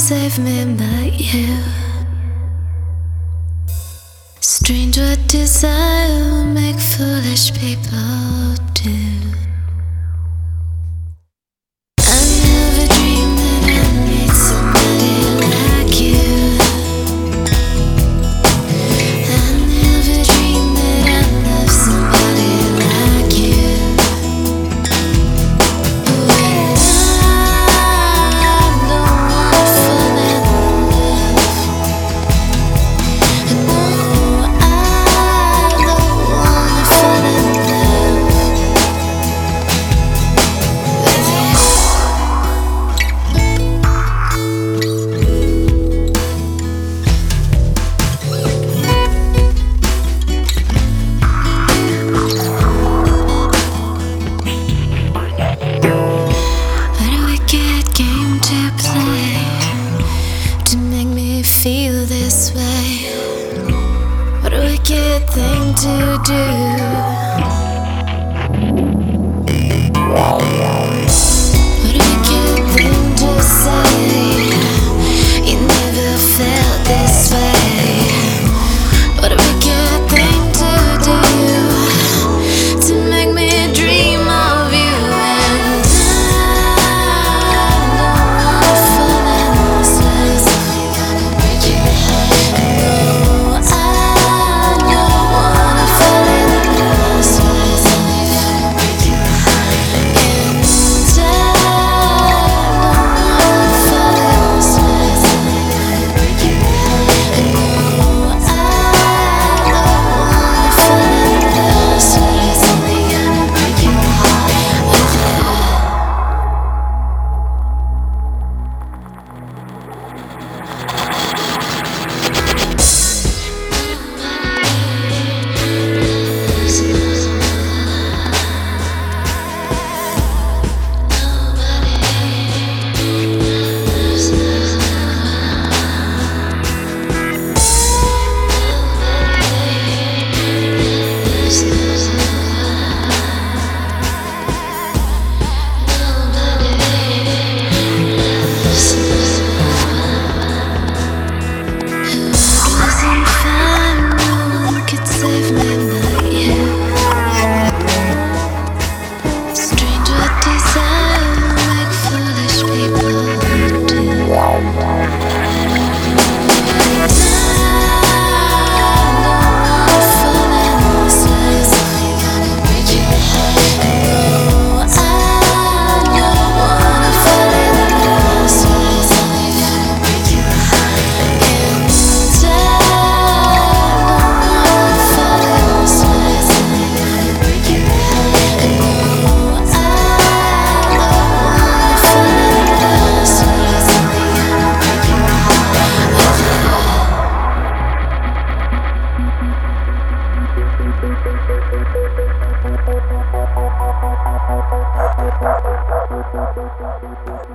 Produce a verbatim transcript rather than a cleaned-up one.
save me but you. Strange what desire will make foolish people do. I never dreamed that I'd meet somebody like you. I never dreamed that I'd love somebody like you. When I don't wanna fall in love, no, I don't wanna fall in love with you. What a wicked game to play to make me feel this way. What a wicked thing to do. What a wicked thing to say. You never felt this way. What a wicked thing to do, to make me dream of you. And I don't wanna fall in this way. No, I don't wanna fall in this way. And I don't wanna fall in this way. No, I don't wanna fall in this way. Something gonna break your heart with wasn't fine, no one could save me but you. Strange what desire will make foolish people do. I don't wanna fall in this way. Something gonna break your heart. No, I don't wanna fall in this way. Something gonna break your heart. And I don't wanna fall in this way. Something gonna break your heart. No, I don't wanna fall in this way. Something gonna break your heart with you.